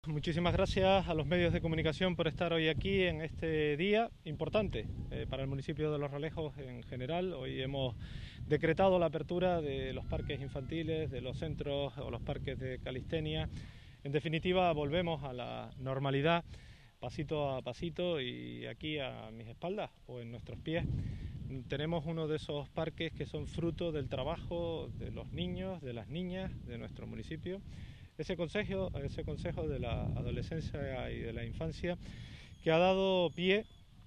Muchísimas gracias a los medios de comunicación por estar hoy aquí en este día importante para el municipio de Los Realejos en general. Hoy hemos decretado la apertura de los parques infantiles, de los centros o los parques de calistenia. En definitiva, volvemos a la normalidad pasito a pasito, y aquí a mis espaldas o en nuestros pies tenemos uno de esos parques que son fruto del trabajo de los niños, de las niñas de nuestro municipio. Ese consejo de la adolescencia y de la infancia que ha dado pie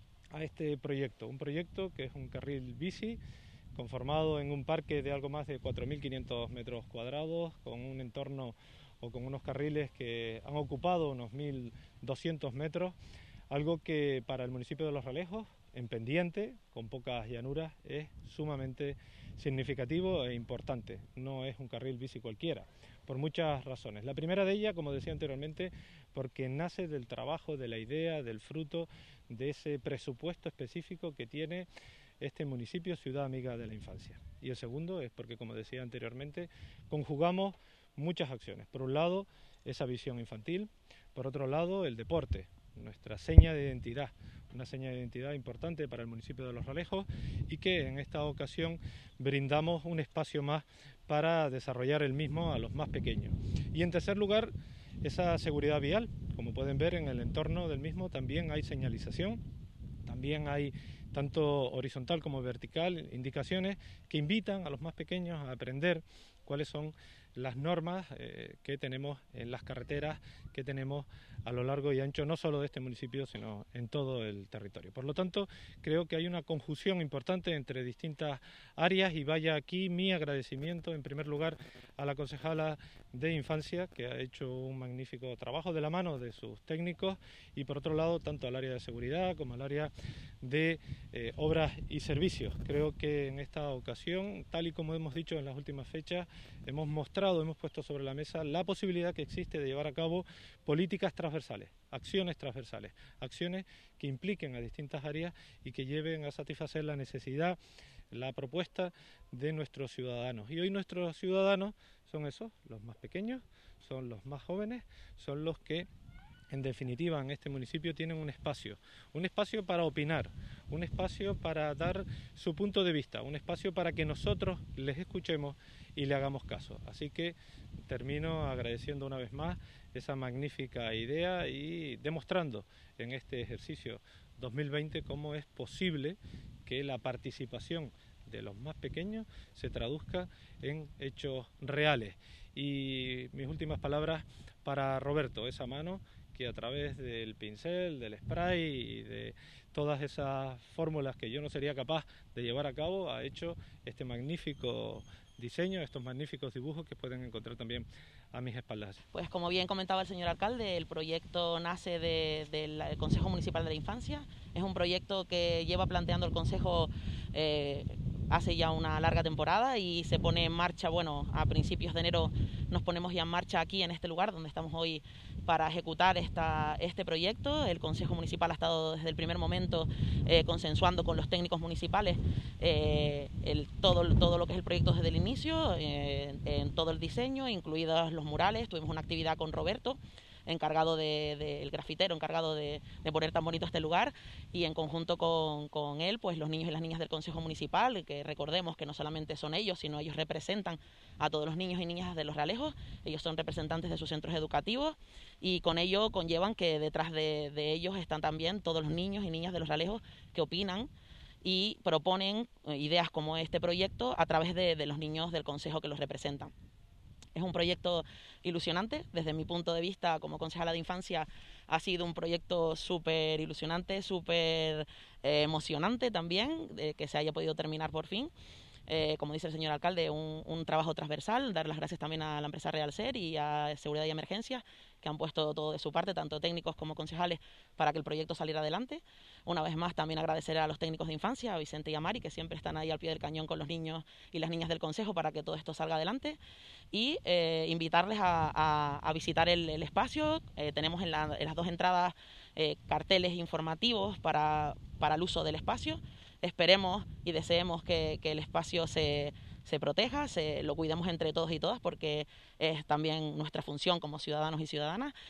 a este proyecto, un proyecto que es un carril bici conformado en un parque de algo más de 4.500 metros cuadrados, con un entorno o con unos carriles que han ocupado unos 1.200 metros, algo que para el municipio de Los Realejos, en pendiente, con pocas llanuras, es sumamente significativo e importante. No es un carril bici cualquiera, por muchas razones. La primera de ellas, como decía anteriormente, porque nace del trabajo, de la idea, del fruto, de ese presupuesto específico que tiene este municipio, Ciudad Amiga de la Infancia. Y el segundo es porque, como decía anteriormente, conjugamos muchas acciones. Por un lado, esa visión infantil; por otro lado, el deporte, nuestra seña de identidad, una seña de identidad importante para el municipio de Los Realejos, y que en esta ocasión brindamos un espacio más para desarrollar el mismo a los más pequeños. Y en tercer lugar, esa seguridad vial. Como pueden ver, en el entorno del mismo también hay señalización, también hay, tanto horizontal como vertical, indicaciones que invitan a los más pequeños a aprender cuáles son las normas que tenemos en las carreteras que tenemos a lo largo y ancho, no solo de este municipio, sino en todo el territorio. Por lo tanto, creo que hay una conjunción importante entre distintas áreas, y vaya aquí mi agradecimiento, en primer lugar, a la concejala de Infancia, que ha hecho un magnífico trabajo de la mano de sus técnicos, y por otro lado, tanto al área de seguridad como al área de obras y servicios. Creo que en esta ocasión, tal y como hemos dicho en las últimas fechas, hemos puesto sobre la mesa la posibilidad que existe de llevar a cabo políticas transversales, acciones que impliquen a distintas áreas y que lleven a satisfacer la necesidad, la propuesta de nuestros ciudadanos. Y hoy nuestros ciudadanos son esos, los más pequeños, son los más jóvenes, son los que en definitiva en este municipio tienen un espacio para opinar, un espacio para dar su punto de vista, un espacio para que nosotros les escuchemos y le hagamos caso. Así que termino agradeciendo una vez más esa magnífica idea y demostrando en este ejercicio 2020 cómo es posible que la participación de los más pequeños se traduzca en hechos reales. Y mis últimas palabras para Roberto, esa mano que a través del pincel, del spray y de todas esas fórmulas que yo no sería capaz de llevar a cabo, ha hecho este magnífico diseño, estos magníficos dibujos que pueden encontrar también a mis espaldas. Pues como bien comentaba el señor alcalde, el proyecto nace del Consejo Municipal de la Infancia. Es un proyecto que lleva planteando el Consejo hace ya una larga temporada y se pone en marcha, bueno, a principios de enero nos ponemos ya en marcha aquí en este lugar donde estamos hoy para ejecutar este proyecto. El Consejo Municipal ha estado desde el primer momento consensuando con los técnicos municipales todo lo que es el proyecto desde el inicio, en todo el diseño, incluidos los murales. Tuvimos una actividad con Roberto, el grafitero encargado de poner tan bonito este lugar, y en conjunto con él, pues los niños y las niñas del Consejo Municipal, que recordemos que no solamente son ellos, sino ellos representan a todos los niños y niñas de Los Realejos. Ellos son representantes de sus centros educativos, y con ello conllevan que detrás de ellos están también todos los niños y niñas de Los Realejos que opinan y proponen ideas como este proyecto a través de los niños del Consejo que los representan. Es un proyecto ilusionante. Desde mi punto de vista como concejala de Infancia, ha sido un proyecto súper ilusionante, súper emocionante también, que se haya podido terminar por fin. Como dice el señor alcalde, un trabajo transversal. Dar las gracias también a la empresa Realser y a Seguridad y Emergencias, que han puesto todo de su parte, tanto técnicos como concejales, para que el proyecto saliera adelante. Una vez más, también agradecer a los técnicos de Infancia, a Vicente y a Mari, que siempre están ahí al pie del cañón con los niños y las niñas del Consejo para que todo esto salga adelante. Y invitarles a visitar el espacio. Tenemos en las dos entradas carteles informativos para el uso del espacio. Esperemos y deseemos que el espacio se proteja, lo cuidemos entre todos y todas, porque es también nuestra función como ciudadanos y ciudadanas.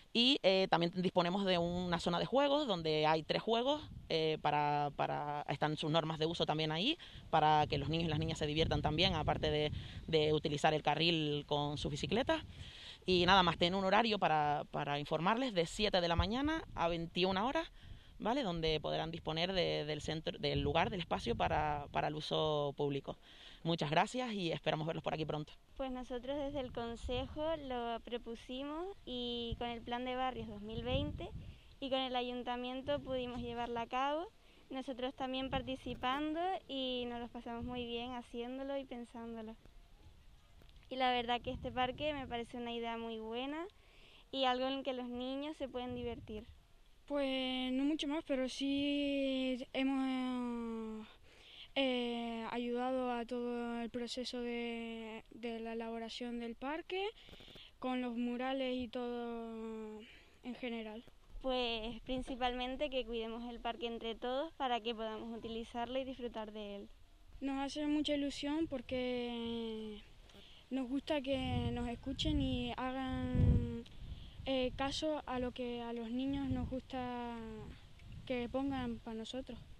Y también disponemos de una zona de juegos donde hay 3 juegos, están sus normas de uso también ahí, para que los niños y las niñas se diviertan también, aparte de utilizar el carril con sus bicicletas. Y nada más, tienen un horario para informarles de 7 de la mañana a 21 horas, ¿vale? Donde podrán disponer del centro, del lugar, del espacio para el uso público. Muchas gracias y esperamos verlos por aquí pronto. Pues nosotros desde el Consejo lo propusimos y con el Plan de Barrios 2020 y con el Ayuntamiento pudimos llevarlo a cabo. Nosotros también participando y nos los pasamos muy bien haciéndolo y pensándolo. Y la verdad que este parque me parece una idea muy buena y algo en que los niños se pueden divertir. Pues no mucho más, pero sí hemos ayudado a todo el proceso de la elaboración del parque, con los murales y todo en general. Pues principalmente que cuidemos el parque entre todos para que podamos utilizarlo y disfrutar de él. Nos hace mucha ilusión porque nos gusta que nos escuchen y hagan caso a lo que a los niños nos gusta que pongan para nosotros.